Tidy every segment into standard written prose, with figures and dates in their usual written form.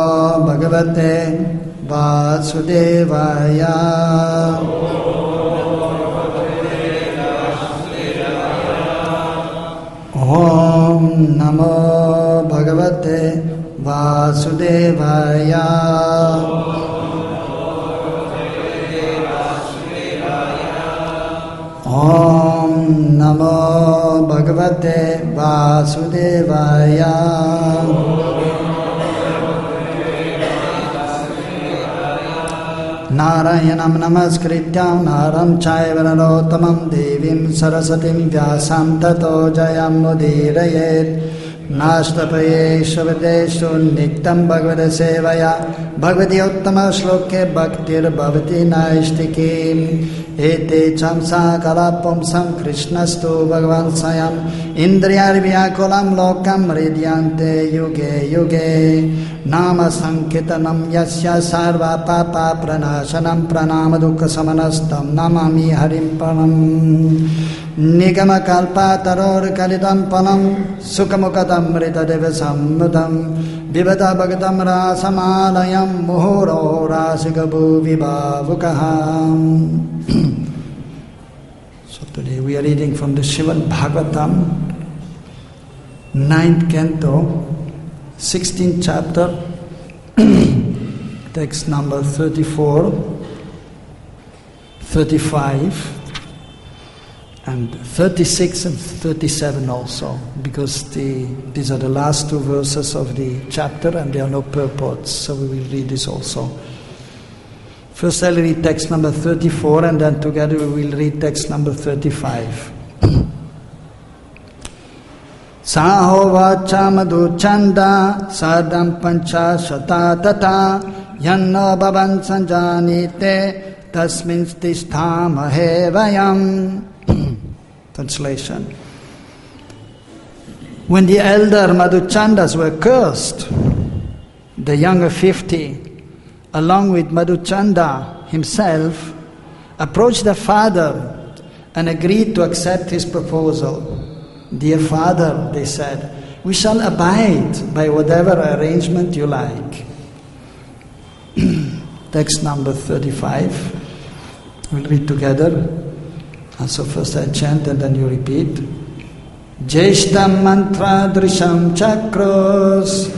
Bhagavate Vasudevaya. Om Namo Bhagavate Vasudevaya. Om Namo Bhagavate Vasudevaya. Narayanam namaskrityam naram chaiva narottamam devim sarasatim vyasam tato jayam mudirayet. Nastapayeshu videshu nityam bhagavate sevaya bhagavati uttama shloke bhaktir bhavati naishtikim. Ete chamsa kalapamsam krishnastu bhagavan sayam indriyar vyakulam lokam ridyante yuge yuge. Nama sankitanam yasya sarva papa pranashanam pranama dukkha samanastam namami harim param. Nigama kalpa taror kalidam panam sukamukadam ritadeva sammudam vivada bhagatam rasamalayam muhuro rasikabu vibhavukaham. So today we are reading from the Srimad Bhagavatam, 9th canto, 16th chapter, text number 34, 35, and 36 and 37 also, because these are the last two verses of the chapter and there are no purports, so we will read this also. First I'll read text number 34 and then together we will read text number 35. Saho vacha madhu chanda sadam pancha shata tata yanno bhavan sanjanite tasmin stisthamahe vayam. Translation. When the elder Madhuchandas were cursed, the younger 50, along with Madhuchanda himself, approached their father and agreed to accept his proposal. Dear father, they said, we shall abide by whatever arrangement you like. Text number 35. We'll read together. So first I chant and then you repeat. Jeshtam mantra drisham chakros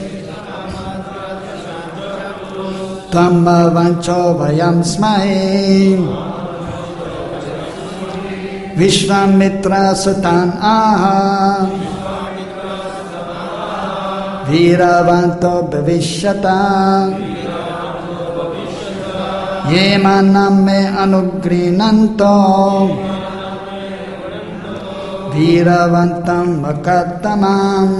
Tamma vancho vayam smai Vishwamitra sutan aha Viravanto bhavishyata Yemanam me anugrinanto Viravantam makattamam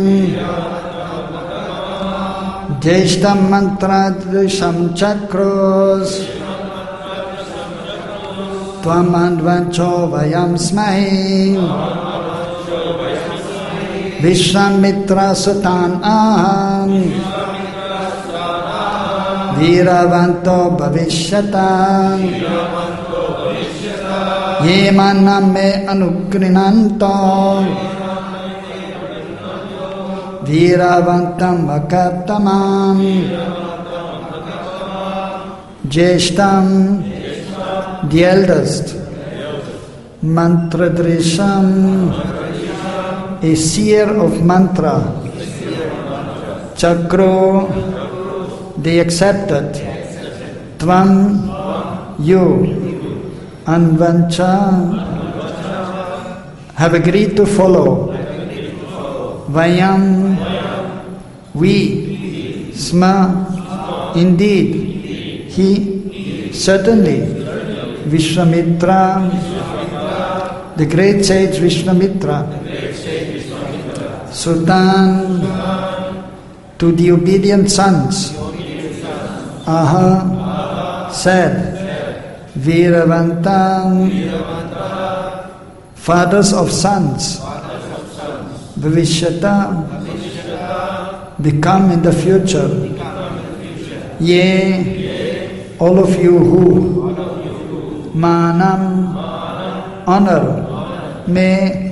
Jeshtam mantradrisham chakros Tvam andvancho vayam smahi Vishwamitra sutan aham Viravanto bhavishyata Yemanam me anugrinanto Viravantam makattamam Jeshtam, the eldest, Mantradrisham, a seer of mantra, Chakro, they accepted, Tvam, you, Anvancha, have agreed to follow, Vayam, we, Sma, indeed, he, certainly, Vishwamitra, the great sage Vishwamitra, Sultan, to the obedient sons, Aha, said, Viravantam, fathers of sons, Bhavishyata, become in the future. Ye, all of you who, Manam, honor, me,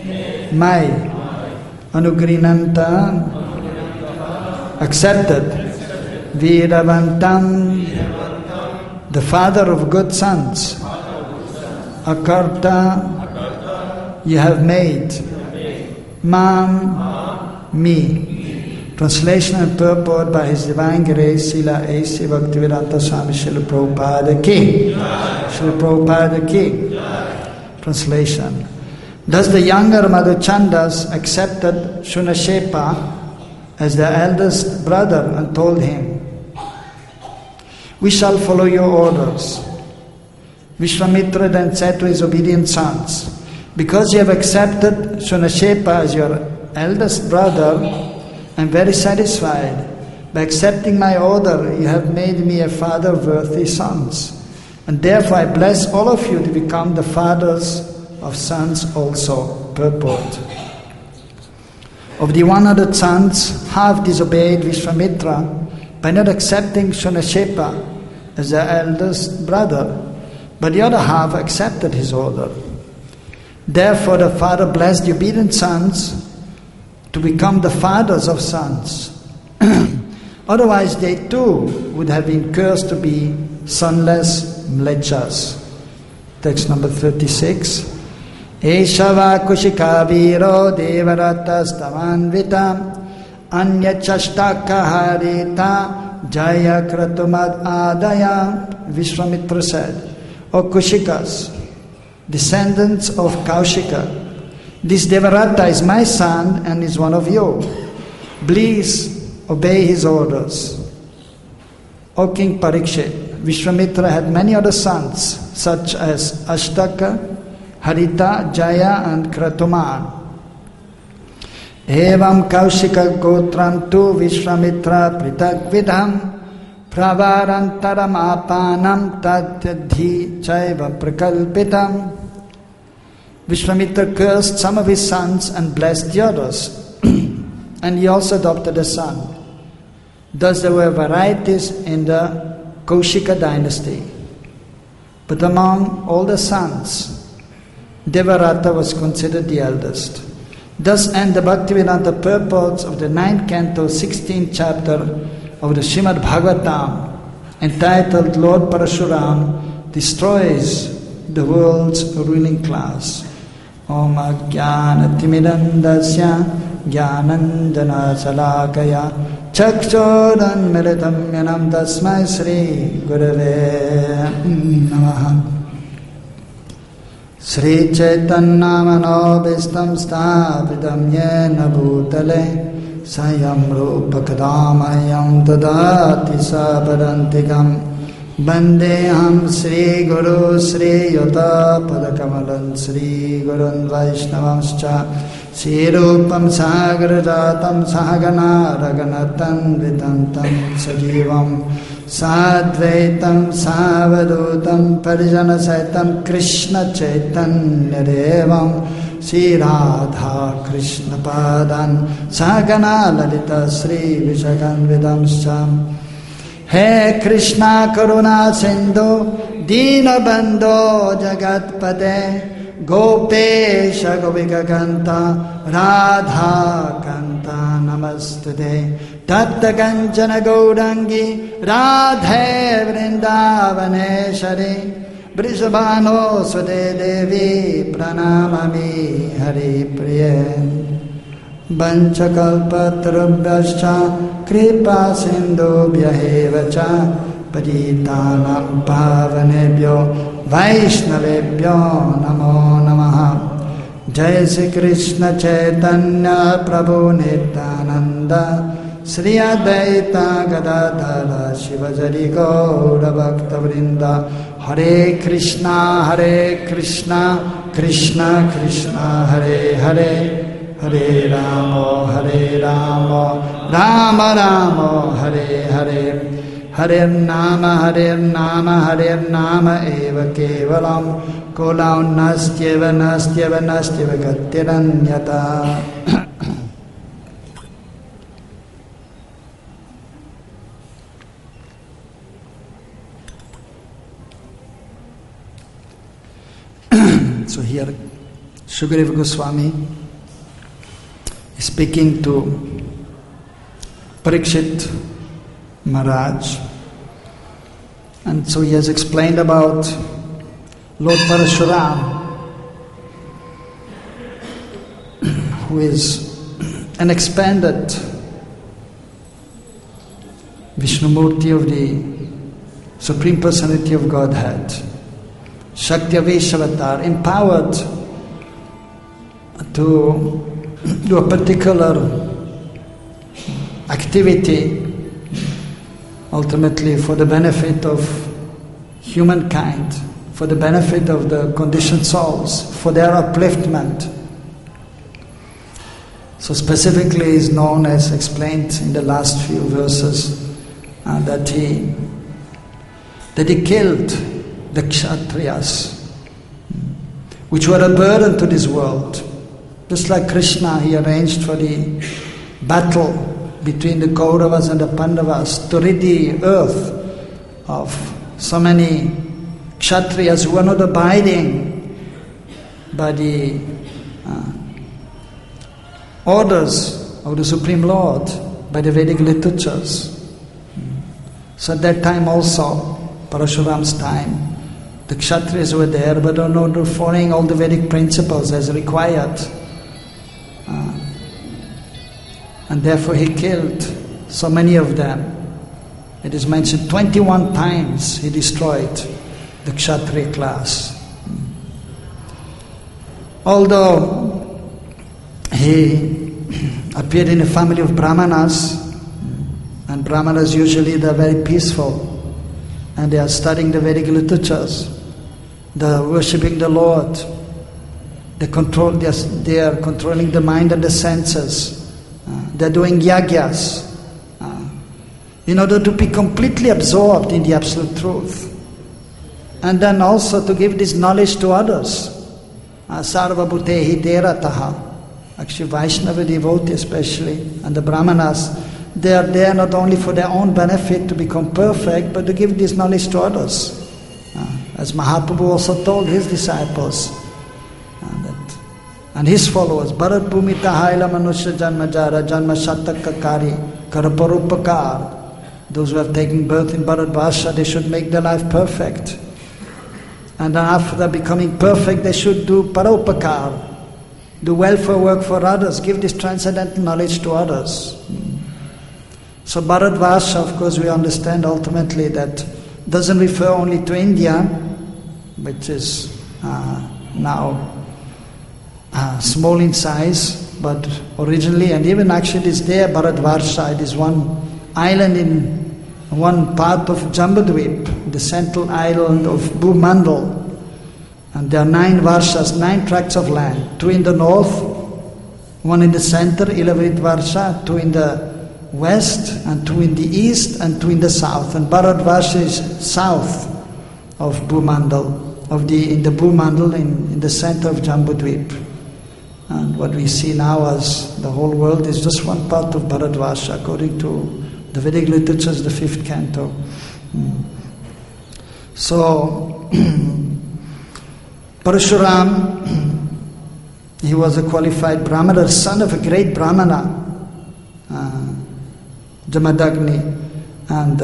my, Anugrinanta, accepted, Viravantam, the father of good sons. Akarta, you have made. Mam, me. Translation and purport by His Divine Grace, Srila A.C. Bhaktivedanta Swami Srila Prabhupada Ki. Srila Prabhupada Ki. Translation. Thus the younger Madhuchandas accepted Shunashepa as their eldest brother and told him, "We shall follow your orders." Vishwamitra then said to his obedient sons, "Because you have accepted Shunashepa as your eldest brother, I am very satisfied. By accepting my order, you have made me a father of worthy sons. And therefore I bless all of you to become the fathers of sons also." Purport. Of the 100 sons, half disobeyed Vishwamitra by not accepting Shunashepa as their eldest brother, but the other half accepted his order. Therefore the father blessed the obedient sons to become the fathers of sons. Otherwise they too would have been cursed to be sonless mlechas. Text number 36. Eshava kushika viro devaratas tamanvita anyachashtaka harita jaya kratumad adaya. Vishwamitra said, "O Kushikas, descendants of Kaushika, this Devarata is my son and is one of you. Please obey his orders." O King Parikshit, Vishwamitra had many other sons, such as Ashtaka, Harita, Jaya and Kratuman. Evam Kaushika Gotram tu Vishwamitra Pritagvidham Pravarantaram Apanam Tatyadhi Chaiva Prakalpitam. Vishwamitra cursed some of his sons and blessed the others, and he also adopted a son. Thus there were varieties in the Kaushika dynasty. But among all the sons, Devarata was considered the eldest. Thus end the Bhaktivedanta purports of the 9th canto, 16th chapter of the Srimad Bhagavatam, entitled Lord Parashuram Destroys the World's Ruling Class. Om Ajnanatimidandasya Jnananjana Salakaya Chakchodan Militam Yanam Tasmai Sri Gurave Namaha. Sri Chaitanya Manobhistam Sthapitam Yena Bhutale Sayam Rupa Kadamayam Tadati Sapadantikam Bandeham Sri Guru Sri Yota Padakamalan Sri Gurun Vaishnavamscha Sri Rupam Sagarajatam Sahagana Raganatan Vitantam Sajivam Sadvaitam Savadutam Parijana Saitam Krishna Chaitanya Devam Sri Radha Krishna Padan Sahagana Lalita Sri Vishakan Vidamscha. He Krishna Karuna Sindhu Dina Bandho Jagatpate Gopesha Gopika Kanta Radha Kanta Namastude Tatta Kanchana Gaurangi Radhe Vrindavaneshari Brishabhano Sude Devi Pranamami Hari Priye Vanchakalpatarubhyascha Kripa Sindhubhyaeva cha Patitanam Pavanebhyo Vaishnavebhyo Namo Namaha. Jai Sri Krishna Chaitanya Prabhu Nityananda Sri Advaita Gadadhara Shivajari Gaura Bhakta Vrinda. Hare Krishna Krishna Krishna Hare Hare Hare Rama Rama Rama Hare Hare. Hare Nama Eva Kevalam Kolam Nastyeva Gatiranyata. So here Shukadeva Goswami is speaking to Parikshit, Maharaj. And so he has explained about Lord Parashuram, who is an expanded Vishnumurti of the Supreme Personality of Godhead, Shakti Aveshavatar, empowered to do a particular activity, ultimately for the benefit of humankind, for the benefit of the conditioned souls, for their upliftment. So specifically is known as explained in the last few verses that he killed the Kshatriyas, which were a burden to this world. Just like Krishna, he arranged for the battle between the Kauravas and the Pandavas to rid the earth of so many Kshatriyas who were not abiding by the orders of the Supreme Lord, by the Vedic literatures. So at that time also, Parashuram's time, the Kshatriyas were there, but were not following all the Vedic principles as required. And therefore he killed so many of them. It is mentioned 21 times he destroyed the Kshatriya class. Although he appeared in a family of Brahmanas, and Brahmanas usually they are very peaceful, and they are studying the Vedic literatures, they are worshipping the Lord, they are controlling the mind and the senses, they are doing yagyas, in order to be completely absorbed in the absolute truth. And then also to give this knowledge to others. Sarva bhutehi terataha. Actually Vaishnava devotee especially, and the Brahmanas, they are there not only for their own benefit to become perfect, but to give this knowledge to others. As Mahaprabhu also told his disciples, and his followers, Bharat Bhumita Haila Manusya Janma Jara Janma Shatakakari Karaparupakar. Those who have taken birth in Bharatvarsha, they should make their life perfect. And then after becoming perfect, they should do Paropakar, do welfare work for others, give this transcendental knowledge to others. So Bharatvarsha, of course, we understand ultimately that doesn't refer only to India, which is now small in size, but originally, and even actually it is there, Bharatvarsha, it is one island in one part of Jambudvip, the central island of Bhumandal. And there are 9 Varshas, 9 tracts of land, 2 in the north, 1 in the center, Ilavrit Varsha, 2 in the west, and 2 in the east, and 2 in the south. And Bharatvarsha is south of Bhumandal, in the Bhumandal, in the center of Jambudvip. And what we see now as the whole world is just one part of Bharatvarsha, according to the Vedic literatures, the 5th canto. So, Parashuram, he was a qualified Brahmana, son of a great Brahmana, Jamadagni. And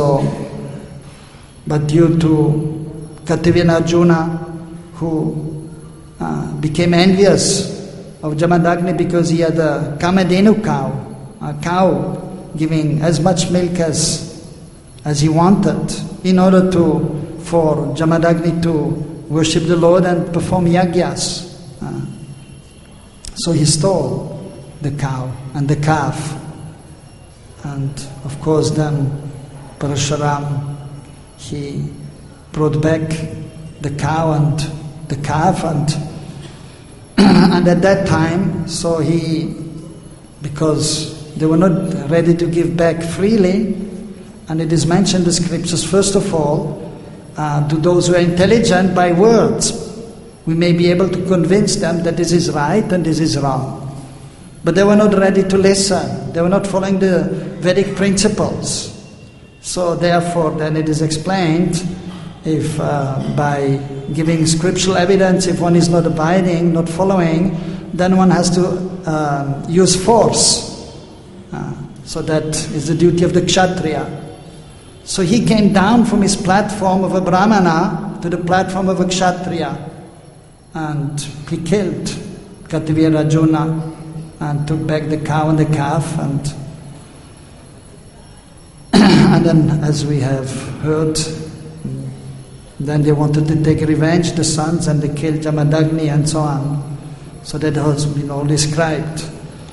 but due to Kartavya Arjuna, who became envious of Jamadagni because he had a Kamadhenu cow, a cow giving as much milk as he wanted, in order for Jamadagni to worship the Lord and perform yagyas. So he stole the cow and the calf. And of course then Parashuram, he brought back the cow and the calf, and at that time, so because they were not ready to give back freely, and it is mentioned in the scriptures, first of all, to those who are intelligent by words, we may be able to convince them that this is right and this is wrong. But they were not ready to listen. They were not following the Vedic principles. So therefore, then it is explained, if by giving scriptural evidence, if one is not abiding, not following, then one has to use force. So that is the duty of the Kshatriya. So he came down from his platform of a Brahmana to the platform of a Kshatriya, and he killed Kartavya Arjuna and took back the cow and the calf, and then, as we have heard, then they wanted to take revenge, the sons, and they killed Jamadagni and so on. So that has been all described.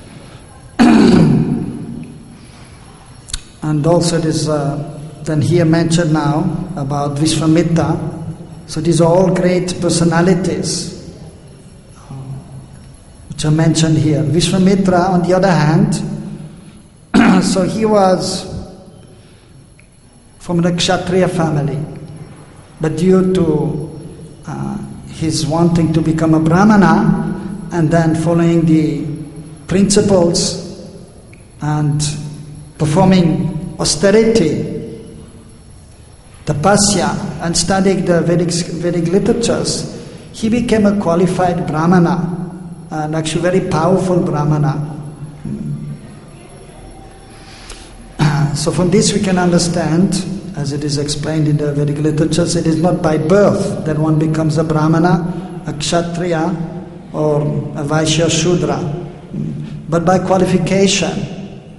And also it is then here mentioned now about Vishwamitra. So these are all great personalities which are mentioned here. Vishwamitra, on the other hand, so he was from the Kshatriya family, but due to his wanting to become a Brahmana and then following the principles and performing austerity, tapasya, and studying the Vedic literatures, he became a qualified Brahmana, and actually very powerful Brahmana. So from this we can understand, as it is explained in the Vedic literatures, it is not by birth that one becomes a Brahmana, a Kshatriya, or a Vaishya Shudra, but by qualification,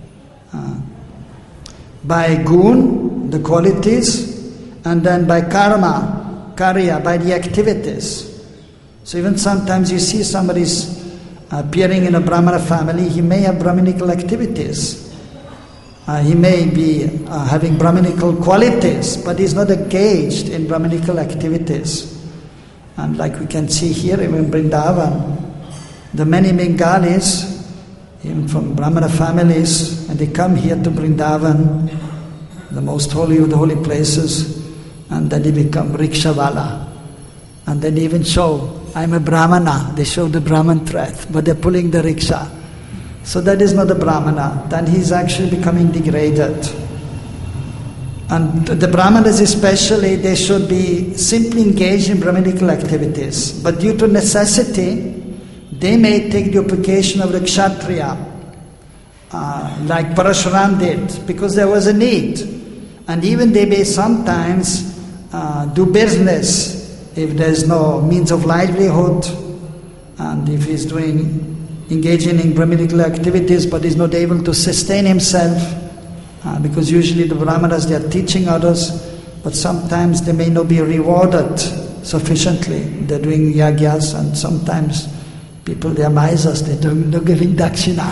by gun, the qualities, and then by karma, karya, by the activities. So even sometimes you see somebody's appearing in a Brahmana family, he may have Brahminical activities. He may be having Brahminical qualities, but he's not engaged in Brahminical activities. And like we can see here, even in Vrindavan, the many Bengalis, even from Brahmana families, and they come here to Vrindavan, the most holy of the holy places, and then they become rickshavala. And then they even show, I'm a Brahmana, they show the Brahman thread, but they're pulling the rickshaw. So that is not a Brahmana, then he's actually becoming degraded. And the Brahmanas especially, they should be simply engaged in Brahminical activities. But due to necessity, they may take the occupation of the Kshatriya, like Parashuram did, because there was a need. And even they may sometimes do business if there's no means of livelihood, and if he's engaging in Brahminical activities but is not able to sustain himself, because usually the Brahmanas, they are teaching others, but sometimes they may not be rewarded sufficiently. They're doing yagyas, and sometimes people, they are misers, they're not giving dakshina.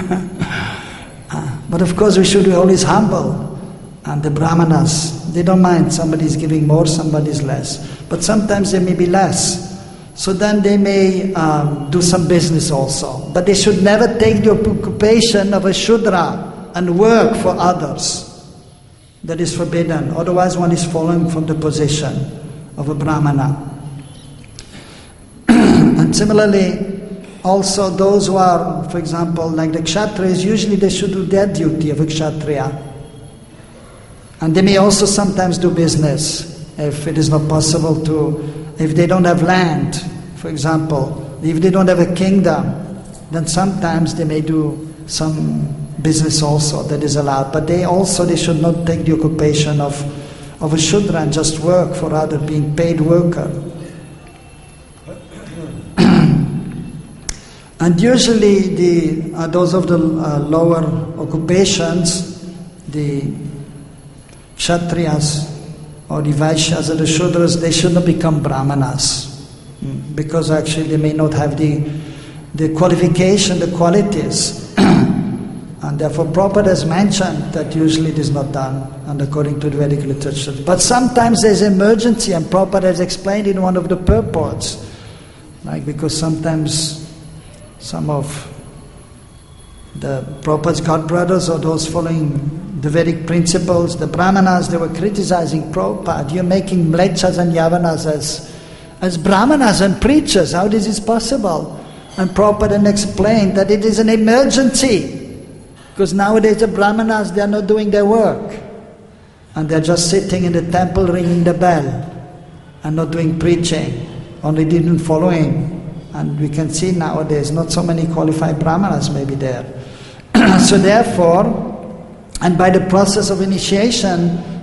But of course we should be always humble. And the Brahmanas, they don't mind, somebody's giving more, somebody's less. But sometimes there may be less. So then they may do some business also. But they should never take the occupation of a Shudra and work for others. That is forbidden. Otherwise one is falling from the position of a Brahmana. And similarly, also those who are, for example, like the Kshatriyas, usually they should do their duty of a Kshatriya. And they may also sometimes do business if it is not possible to, if they don't have land, for example, if they don't have a kingdom, then sometimes they may do some business also that is allowed. But they should not take the occupation of a Shudra and just work for other, being paid worker. And usually those of the lower occupations, the Kshatriyas or the Vaishyas or the Shudras, they should not become Brahmanas, because actually they may not have the qualification, the qualities. And therefore Prabhupada has mentioned that usually it is not done, and according to the Vedic literature. But sometimes there's emergency, and Prabhupada has explained in one of the purports, like because sometimes some of the Prabhupada's godbrothers or those following the Vedic principles, the Brahmanas, they were criticizing Prabhupada. You're making mlechas and yavanas as Brahmanas and preachers. How is this possible? And Prabhupada then explained that it is an emergency, because nowadays the Brahmanas, they are not doing their work, and they're just sitting in the temple ringing the bell and not doing preaching, only didn't following. And we can see nowadays not so many qualified Brahmanas may be there. So therefore, and by the process of initiation,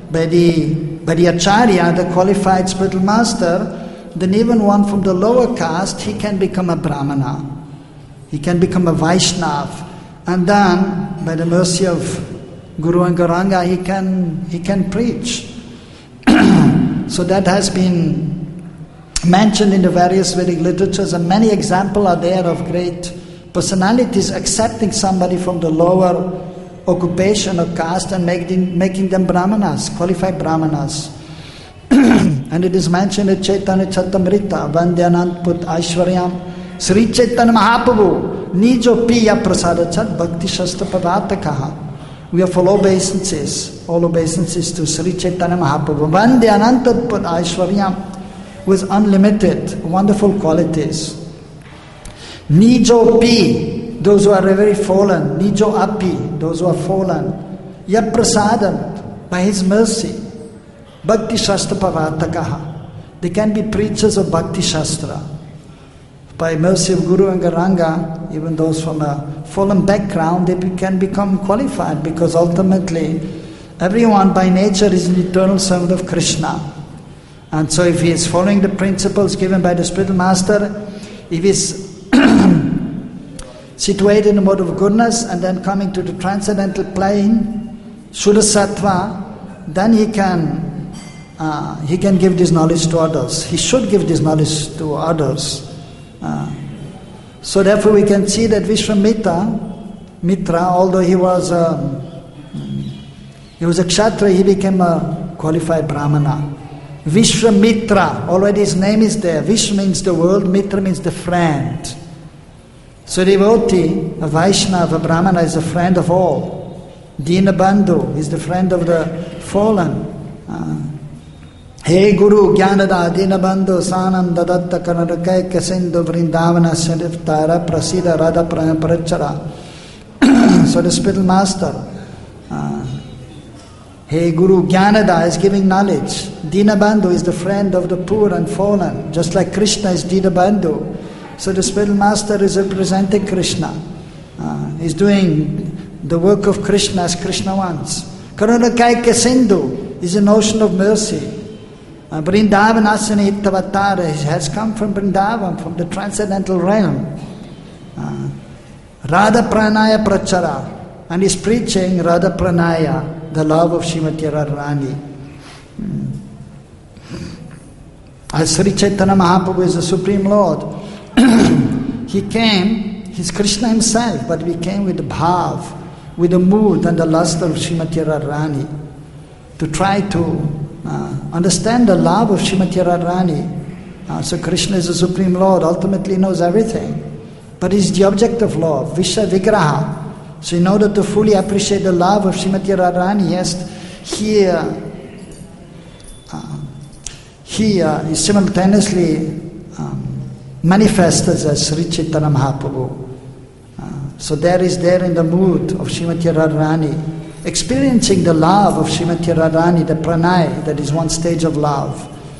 by the Acharya, the qualified spiritual master, then even one from the lower caste, he can become a Brahmana. He can become a Vaishnava. And then, by the mercy of Guru and Gauranga, he can preach. So that has been mentioned in the various Vedic literatures, and many examples are there of great personalities accepting somebody from the lower occupation or caste and making them Brahmanas, qualified Brahmanas. And it is mentioned in Chaitanya Charitamrita, Vandyanant Put Aishwaryam, Sri Chaitanya Mahaprabhu, Nijo Piya Prasada Chat Bhakti Shastra Pavatakaha. We have all obeisances to Sri Chaitanya Mahaprabhu. Vandyanant Put Aishwaryam, with unlimited, wonderful qualities. Nijo Pi, those who are very fallen. Nijo Api, those who are fallen. Yat Prasadam, by His mercy. Bhakti Shastra Pavatakaha. They can be preachers of Bhakti Shastra. By mercy of Guru and Gauranga, even those from a fallen background, they can become qualified, because ultimately everyone by nature is an eternal servant of Krishna. And so if he is following the principles given by the spiritual master, if he is situated in the mode of goodness and then coming to the transcendental plane, Shuddha Sattva, then he can give this knowledge to others. He should give this knowledge to others. So therefore we can see that Vishwamitra, although he was a Kshatriya, he became a qualified Brahmana. Vishwamitra, already his name is there. Vish means the world, Mitra means the friend. So devotee, a Vaishnava, a Brahmana is a friend of all. Dinabandhu is the friend of the fallen. Hey Guru, Jnanada, Dinabandhu, Sanam, Dadatta, Kanadakai, Kasindhu, Vrindavana, Sadiftara, Prasida, Radha, Parachara. So the spiritual master, Hey Guru, Jnanada is giving knowledge. Dinabandhu is the friend of the poor and fallen, just like Krishna is Dinabandhu. So the spiritual master is representing Krishna. He's doing the work of Krishna as Krishna wants. Karunakaika Sindhu is an ocean of mercy. Vrindavan Asana Ittavatara has come from Vrindavan, from the transcendental realm. Radha Pranaya Prachara, and he's preaching Radha Pranaya, the love of Srimati Radharani. As Sri Chaitanya Mahaprabhu is the Supreme Lord, he came, he's Krishna himself, but he came with the bhav, with the mood and the lust of Srimati Radharani, to try to understand the love of Srimati Radharani. So Krishna is the Supreme Lord, ultimately knows everything, but he's the object of love, Vishwa Vigraha. So in order to fully appreciate the love of Srimati Radharani, he is simultaneously manifested as Sri Chaitanya Mahaprabhu. So there in the mood of Srimati Radharani, experiencing the love of Srimati Radharani, the pranay, that is one stage of love.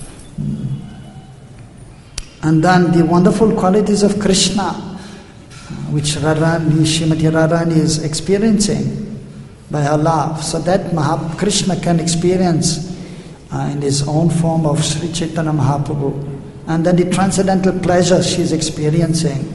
And then the wonderful qualities of Krishna, which Srimati Radharani is experiencing by her love. So that Krishna can experience in his own form of Sri Chaitanya Mahaprabhu. And then the transcendental pleasure she is experiencing.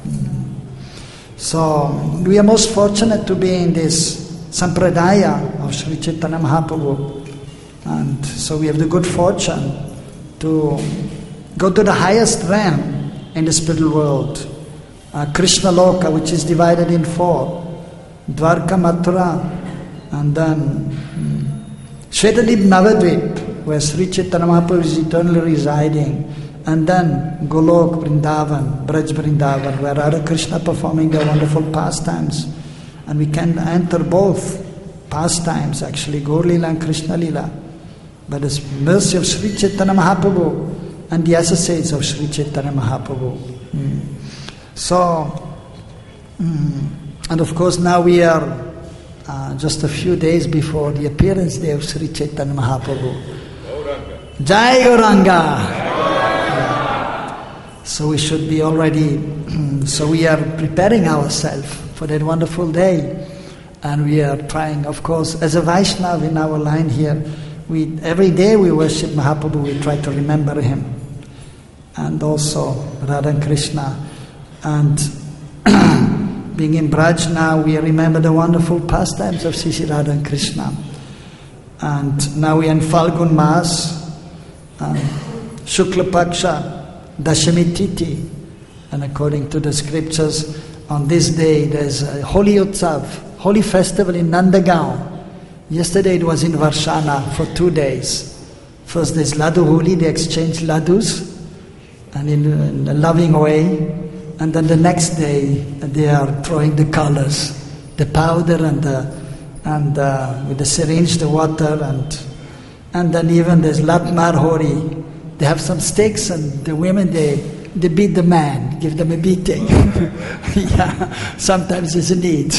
So we are most fortunate to be in this sampradaya of Sri Chaitanya Mahaprabhu. And so we have the good fortune to go to the highest realm in the spiritual world. Krishna Loka, which is divided in 4. Dwarka, Mathura, and then Shvetadvip, Navadvip, where Sri Chaitanya Mahaprabhu is eternally residing. And then Golok, Vrindavan, Braj Vrindavan, where Radha Krishna performing their wonderful pastimes. And we can enter both pastimes, actually, Gaur Lila and Krishna Lila, by the mercy of Sri Chaitanya Mahaprabhu and the associates of Sri Chaitanya Mahaprabhu. So, and of course now we are just a few days before the appearance day of Sri Chaitanya Mahaprabhu. Jai Gauranga! So we should be already, so we are preparing ourselves for that wonderful day. And we are trying, of course, as a Vaishnava in our line here, every day we worship Mahaprabhu, we try to remember him. And also Radha and Krishna. And being in Braj now, we remember the wonderful pastimes of Sri Radha and Krishna. And now we are in Falgun Mas, Shukla Paksha, Dashami Titi. And according to the scriptures, on this day there's a Holi Utsav, holy festival in Nandagaon. Yesterday it was in Varshana for 2 days. First there's Laddu Holi, they exchange laddus, and in a loving way. And then the next day they are throwing the colors, the powder and with the syringe, the water, and then even there's Latmar Hori. They have some sticks, and the women they beat the man, give them a beating. Yeah, sometimes there's a need.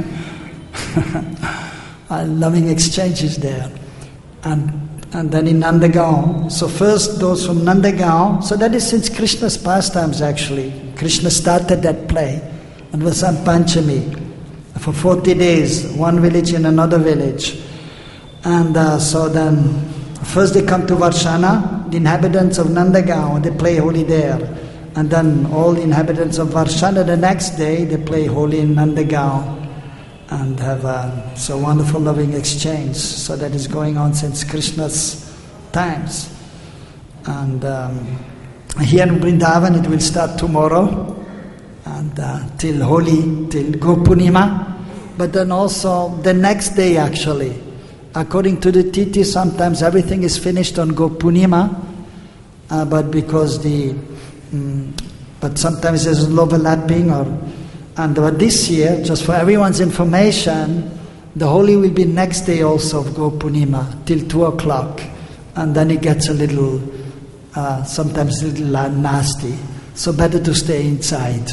Loving exchanges there. And then in Nandagaon, so first those from Nandagaon, so that is since Krishna's pastimes actually. Krishna started that play on Vasant Panchami for 40 days, one village in another village. And so then, first they come to Varshana, the inhabitants of Nandagaon, they play Holi there. And then all the inhabitants of Varshana, the next day, they play Holi in Nandagaon. And have so wonderful loving exchange. So that is going on since Krishna's times. And here in Vrindavan it will start tomorrow and till Holi, till Gopurnima. But then also the next day actually. According to the Titi, sometimes everything is finished on Gopurnima, but because but sometimes there's overlapping but this year, just for everyone's information, the Holi will be next day also of Gopurnima till 2 o'clock, and then it gets a little, sometimes a little nasty. So better to stay inside.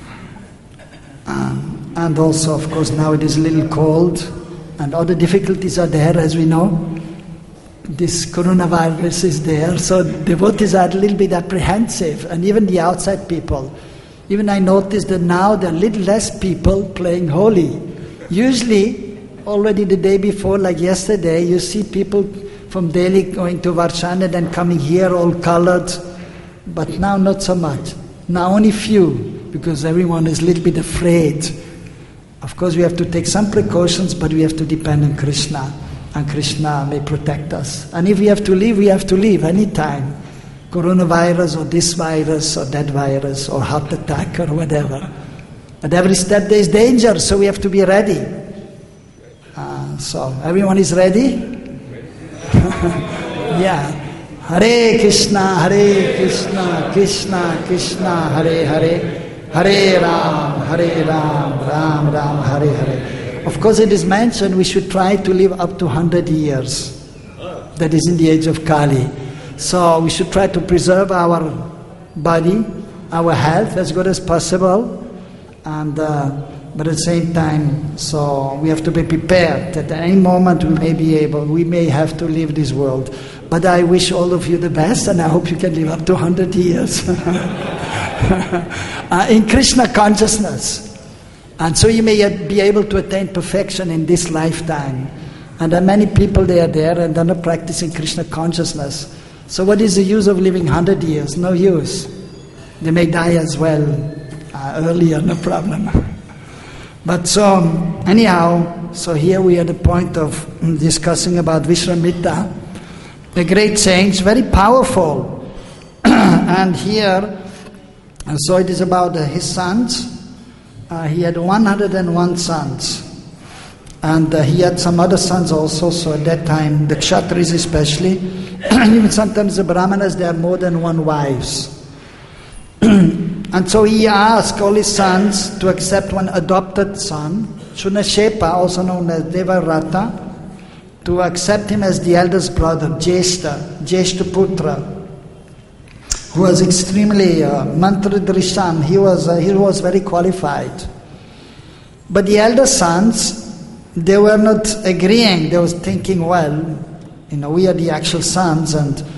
And also, of course, now it is a little cold, and other difficulties are there, as we know. This coronavirus is there, so devotees are a little bit apprehensive, and even the outside people. Even I noticed that now there are a little less people playing Holi. Usually, already the day before, like yesterday, you see people from Delhi going to Varshana, then coming here all colored. But now not so much. Now only few, because everyone is a little bit afraid. Of course we have to take some precautions, but we have to depend on Krishna. And Krishna may protect us. And if we have to leave, we have to leave anytime. Coronavirus or this virus or that virus or heart attack or whatever. At every step there is danger, so we have to be ready. So everyone is ready? Yeah. Hare Krishna, Krishna Krishna, Hare Hare, Hare Ram, Ram Ram, Hare Hare. Of course it is mentioned we should try to live up to 100 years. That is in the age of Kali. So we should try to preserve our body, our health as good as possible, and but at the same time, so we have to be prepared that at any moment we may have to leave this world. But I wish all of you the best, and I hope you can live up to 100 years in Krishna consciousness, and so you may be able to attain perfection in this lifetime. And there are many people they are there and they're not practicing Krishna consciousness. So what is the use of living 100 years? No use. They may die as well earlier, no problem. But so, anyhow, so here we are at the point of discussing about Vishwamitra, a great saint, very powerful. And here, so it is about his sons. He had 101 sons. And he had some other sons also, so at that time, the Kshatris especially, even sometimes the Brahmanas, they have more than one wives. And so he asked all his sons to accept one adopted son, Shunashepa, also known as Devarata, to accept him as the eldest brother, Jeshtaputra, who was extremely Mantradrisham. He was very qualified. But the elder sons, they were not agreeing. They were thinking, well, we are the actual sons,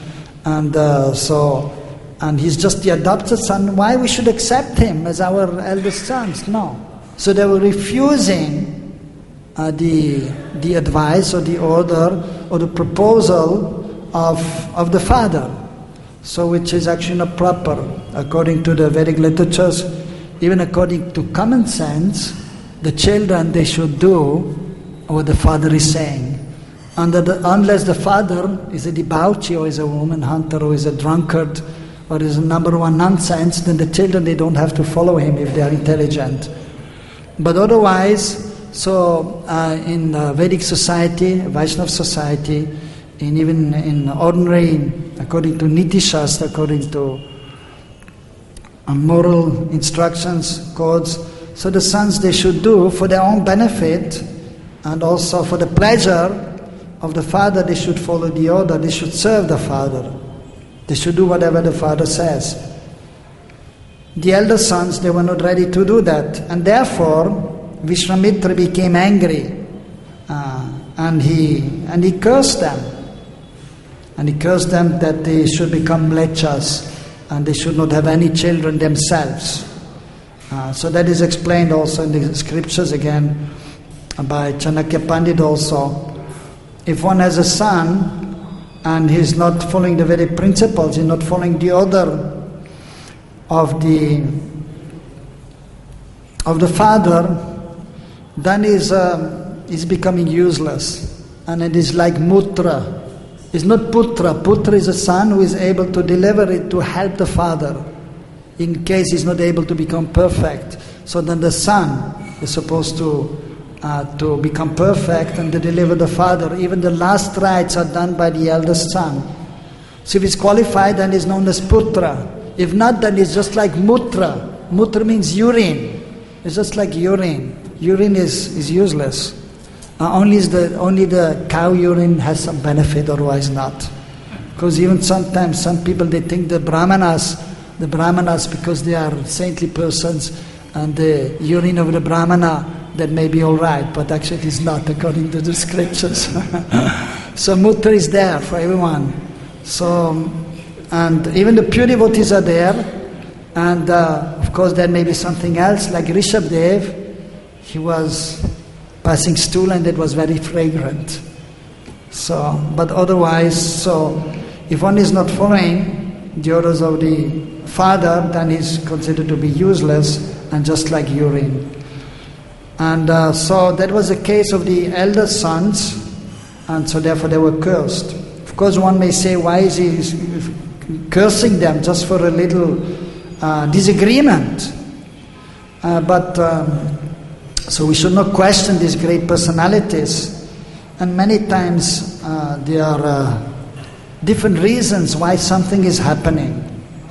and he's just the adopted son. Why we should accept him as our eldest sons? No. So they were refusing the advice or the order or the proposal of the father. So which is actually not proper according to the Vedic literatures. Even according to common sense, the children, they should do what the father is saying. Unless the father is a debauchee or is a woman hunter or is a drunkard or is a number one nonsense, then the children, they don't have to follow him if they are intelligent. But otherwise, so in Vedic society, Vaishnava society, even in ordinary, according to Niti Shastra, according to moral instructions, codes, so the sons, they should do for their own benefit and also for the pleasure of the father, they should follow the order, they should serve the father. They should do whatever the father says. The elder sons, they were not ready to do that, and therefore Vishwamitra became angry and he cursed them. And he cursed them that they should become mlechas and they should not have any children themselves. So that is explained also in the scriptures again by Chanakya Pandit also. If one has a son and he is not following the Vedic principles, he is not following the order of the father, then is becoming useless, and it is like mutra. It's not putra. Putra is a son who is able to deliver it to help the father in case he's not able to become perfect. So then the son is supposed to become perfect and to deliver the father. Even the last rites are done by the eldest son. So if he's qualified, then he's known as putra. If not, then it's just like mutra. Mutra means urine. It's just like urine. Urine is useless. Only the cow urine has some benefit, otherwise not. Because even sometimes some people, they think the brahmanas because they are saintly persons, and the urine of the brahmana, that may be all right, but actually it is not according to the scriptures. So mutra is there for everyone. So, and even the pure devotees are there, and of course there may be something else, like Rishabdev, he was passing stool and it was very fragrant. So, but otherwise, so if one is not following the orders of the father, then he is considered to be useless and just like urine. And so that was the case of the elder sons, and so therefore they were cursed. Of course, one may say, why is he cursing them just for a little disagreement? So we should not question these great personalities. And many times there are different reasons why something is happening.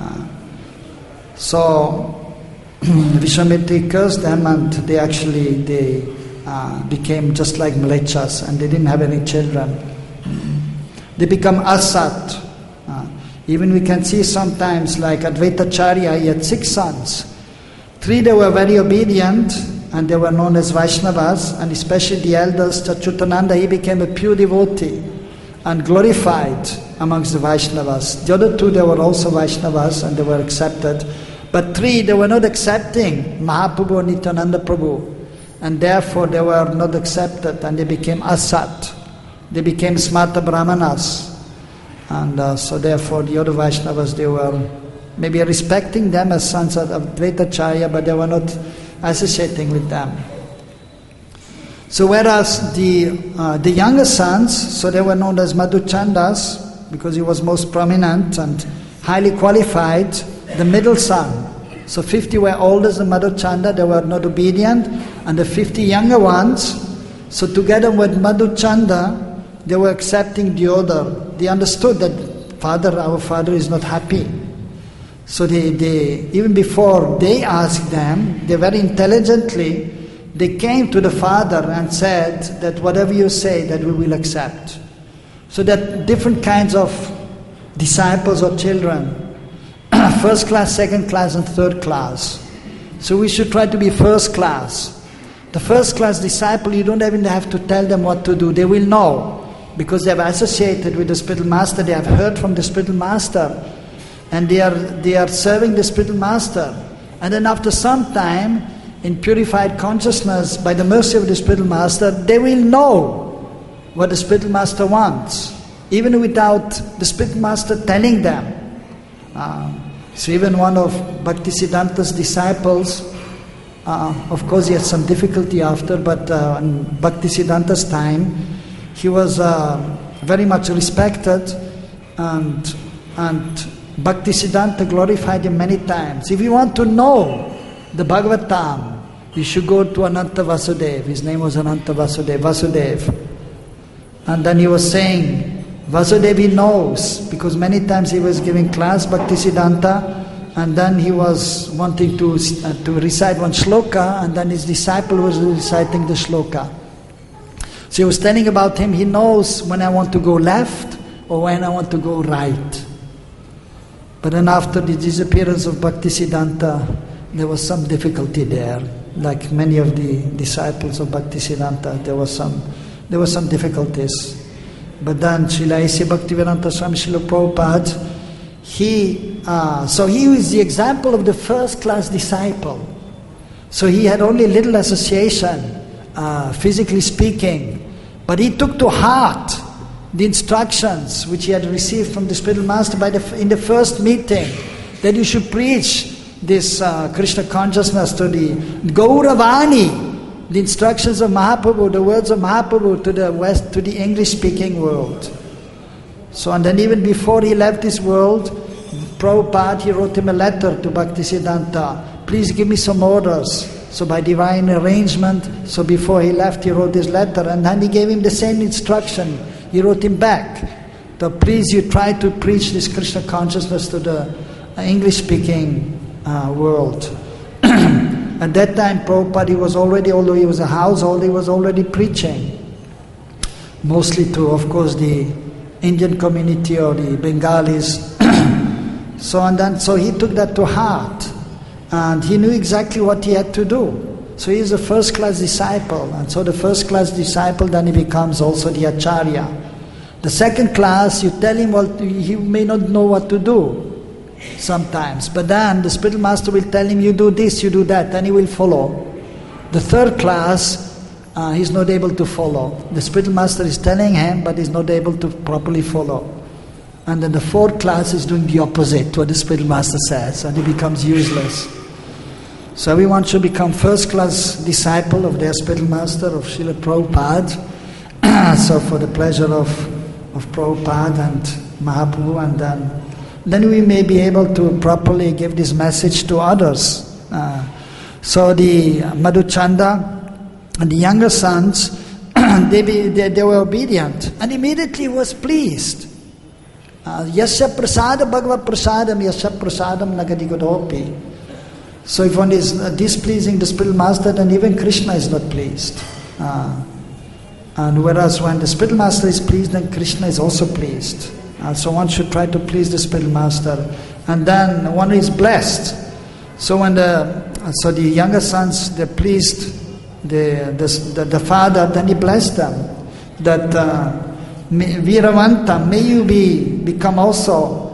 So Vishwamitra cursed them, and they became just like mlechas, and they didn't have any children. They become asat. Even we can see sometimes, like Advaitacharya, he had 6 sons. 3 they were very obedient, and they were known as Vaishnavas, and especially the eldest, Achyutananda, he became a pure devotee and glorified amongst the Vaishnavas. The other 2, they were also Vaishnavas, and they were accepted. But 3, they were not accepting Mahaprabhu and Nityananda Prabhu, and therefore they were not accepted, and they became asat. They became smarta brahmanas. And so therefore the other Vaishnavas, they were maybe respecting them as sons of Advaitacharya, but they were not associating with them. So whereas the younger sons, so they were known as Madhuchandas, because he was most prominent and highly qualified. The middle son, so 50 were older than Madhuchanda, they were not obedient, and the 50 younger ones, so together with Madhuchanda, they were accepting the order. They understood that our father is not happy. So they even before they asked them, they very intelligently, they came to the father and said that whatever you say, that we will accept. So that different kinds of disciples or children, first class, second class, and third class. So we should try to be first class. The first class disciple, you don't even have to tell them what to do. They will know, because they have associated with the spiritual master, they have heard from the spiritual master, and they are serving the spiritual master. And then after some time, in purified consciousness, by the mercy of the spiritual master, they will know what the spiritual master wants, even without the spiritual master telling them. So even one of Bhaktisiddhanta's disciples, of course he had some difficulty after, but in Bhaktisiddhanta's time, he was very much respected, and Bhaktisiddhanta glorified him many times. If you want to know the Bhagavatam, you should go to Ananta Vasudeva. His name was Ananta Vasudeva. And then he was saying, Vasudeva he knows, because many times he was giving class, Bhaktisiddhanta, and then he was wanting to recite one shloka, and then his disciple was reciting the shloka. So he was telling about him, he knows when I want to go left or when I want to go right. But then after the disappearance of Bhaktisiddhanta, there was some difficulty there. Like many of the disciples of Bhaktisiddhanta, there were some difficulties. But then Srila A.C. Bhaktivedanta Swami Srila Prabhupada, he is the example of the first class disciple. So he had only little association, physically speaking, but he took to heart the instructions which he had received from the spiritual master in the first meeting, that you should preach this Krishna consciousness to the Gauravani, the instructions of Mahaprabhu, the words of Mahaprabhu to the West, to the English-speaking world. So, and then even before he left this world, Prabhupada, he wrote him a letter to Bhaktisiddhanta, please give me some orders. So by divine arrangement, so before he left, he wrote this letter, and then he gave him the same instruction. He wrote him back, so please you try to preach this Krishna consciousness to the English-speaking world. At that time, Prabhupada, he was already, although he was a household, he was already preaching. Mostly to, of course, the Indian community or the Bengalis. So he took that to heart. And he knew exactly what he had to do. So he is a first-class disciple. And so the first-class disciple, then he becomes also the Acharya. The second class, you tell him, well, he may not know what to do sometimes. But then the spiritual master will tell him, you do this, you do that, and he will follow. The third class, he's not able to follow. The spiritual master is telling him, but he's not able to properly follow. And then the fourth class is doing the opposite, what the spiritual master says, and he becomes useless. So everyone should become first-class disciple of their spiritual master, of Srila Prabhupada. So for the pleasure of Prabhupada and Mahaprabhu, and then we may be able to properly give this message to others. So the Madhuchanda and the younger sons, they were obedient, and immediately was pleased. Yasya prasada bhagavad prasadam, yasya prasadam nagadigodopi. So if one is displeasing the spiritual master, then even Krishna is not pleased. And whereas when the spiritual master is pleased, then Krishna is also pleased. So one should try to please the spiritual master, and then one is blessed. So when the younger sons, they pleased the father, then he blessed them that Viravanta, may you become also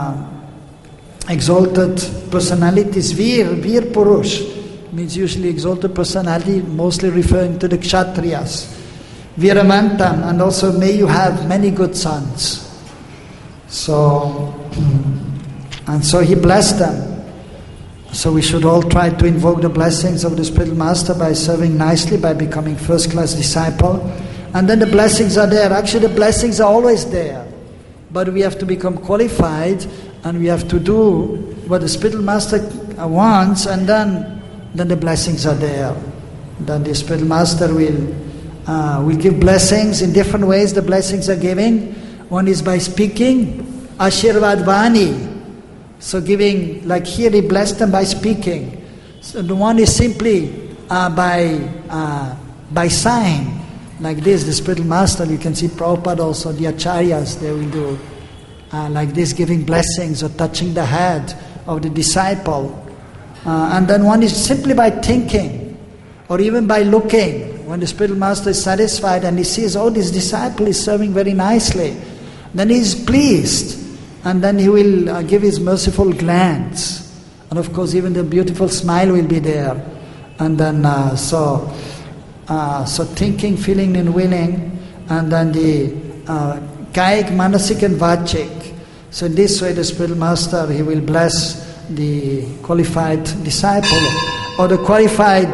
exalted personalities. Vir Purush means usually exalted personality, mostly referring to the Kshatriyas. Viravantam, and also may you have many good sons. So he blessed them. So we should all try to invoke the blessings of the spiritual master by serving nicely, by becoming first-class disciple. And then the blessings are there. Actually, the blessings are always there. But we have to become qualified, and we have to do what the spiritual master wants, and then the blessings are there. Then the spiritual master will give blessings in different ways. The blessings are given. One is by speaking, Ashirvad Vani. So giving, like here he blessed them by speaking. So the one is simply by sign. Like this, the spiritual master, you can see Prabhupada also, the acharyas, they will do like this, giving blessings or touching the head of the disciple. And then one is simply by thinking or even by looking. When the spiritual master is satisfied and he sees, oh, this disciple is serving very nicely, then he is pleased, and then he will give his merciful glance, and of course even the beautiful smile will be there. And then so thinking, feeling and willing, and then the Kaik, Manasik and Vachik. So in this way the spiritual master, he will bless the qualified disciple, or the qualified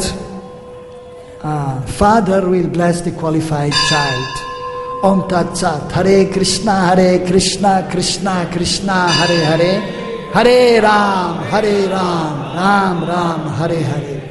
father will bless the qualified child. Om Tat Sat. Hare Krishna, Krishna Krishna, Hare Hare, Hare Ram, Ram Ram, Hare Hare.